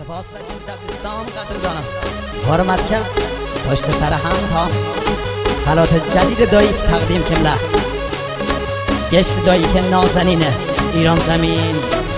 سپاس را امشب دوستان قدردانم حرمت کرد پشت سر هم تا حالات جدید دایی که تقدیم کمله گشت دایی که نازنینه ایران زمین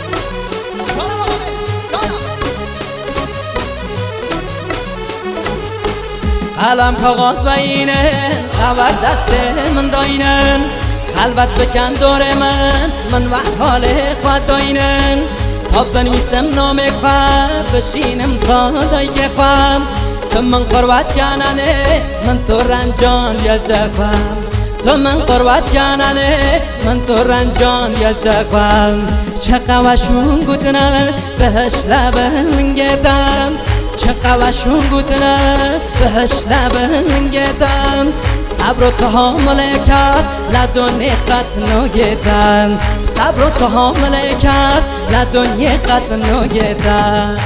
قلم کاغذ و اینن خبر دست من داینن خلوت بکن دور من وقت حال خود داینن تا بنویسم نام خواب بشینم سادای که خواب تو من قربت کننه من تو رنجان یا شخوام تو من قربت کننه من تو رنجان یا شخوام چه قواشون گوتنه بهش لبن گدم چه قواشون گوتنه بهش لبن گدم صبر و تحمل کس لدنی قطع نگیدن صبر و تحمل کس لدنی قطع نگیدن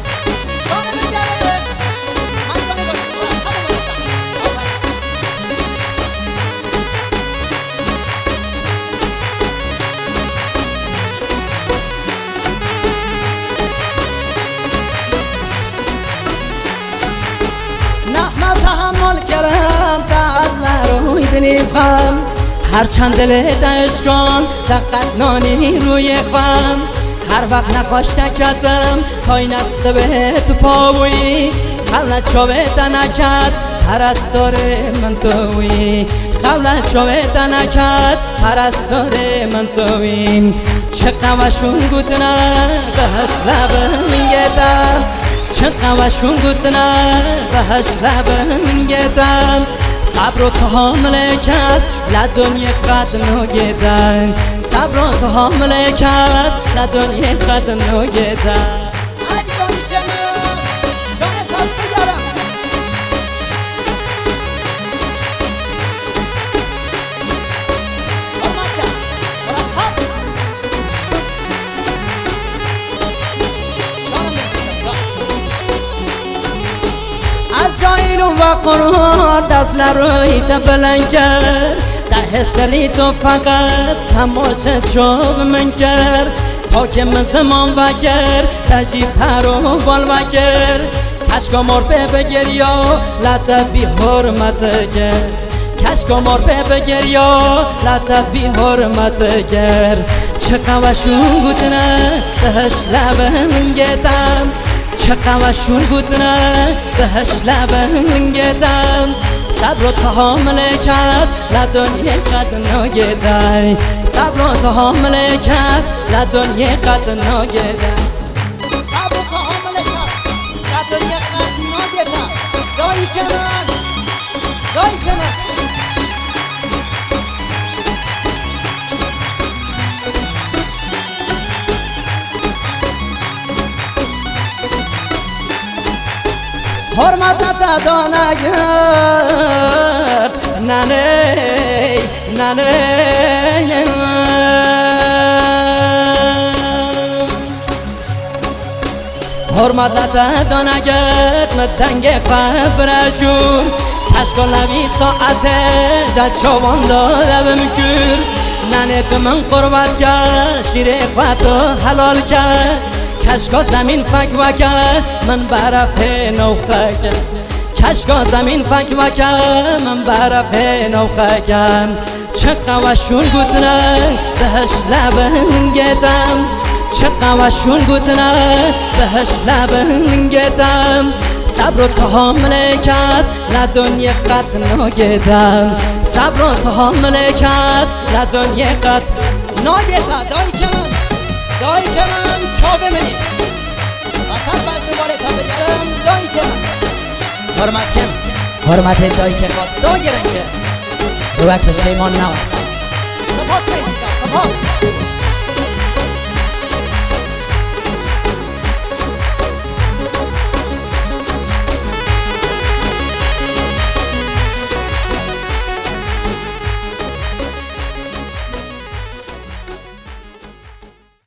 نحمل تحمل کردم تا روی دنیفم هر چند دل دشکان دقت نانی روی خم هر وقت نخواش نکردم تای نسته به تو پاوی خلت چاوه نکرد پرستار من توی خلت چاوه نکرد پرستار من توی چه قواشون گوتنه بهش لبن گدم چه قواشون گوتنه بهش لبن گدم صبر و تحمل کس لدنی قد نگیدن صبر و تحمل کس لدنی قد نگیدن از جایلو و قرار دست لروی بلند کرد در هستری تو فقط تماشا چوب من کرد تا که من زمان وگر تجیب پر و بال وگر کشکا مربه بگر یا لطف بی حرمت کرد کشکا مربه بگر یا لطف بی حرمت کرد چه قواشون گوتنه بهش لبن گدم چه قواشون گوتنه بهش لبن گدم صبر و تحمل کس لدنی قد نگیدن صبر و تحمل کس لدنی قد نگیدن صبر و تحمل کس لدنی قد نگیدن دایی که من دایی که من حرمت ندانگر ننه ننه حرمت ندانگر مدنگ فبرشون کشکا لبی ساعته جد چوان داره بمکر ننه تو من قربت کرد شیر خودتو حلال کرد کشکا زمین فک وکر من برف نوخه کم کشکا زمین فک وکر من برف نوخه کم چه قواشون گوتنه بهش لبن گدم چه قواشون گوتنه بهش لبن گدم صبر و تحمل کس لدنی قط نگدم صبر و تحمل کس لدنی قط نگدم دایی که من دایی که من چابه منی وطن بزن باله تا بگرم دایی که من حرمت کن حرمت دایی که خود دا گرن که رو وقت شیمان نوان سپاس میدیدم سپاس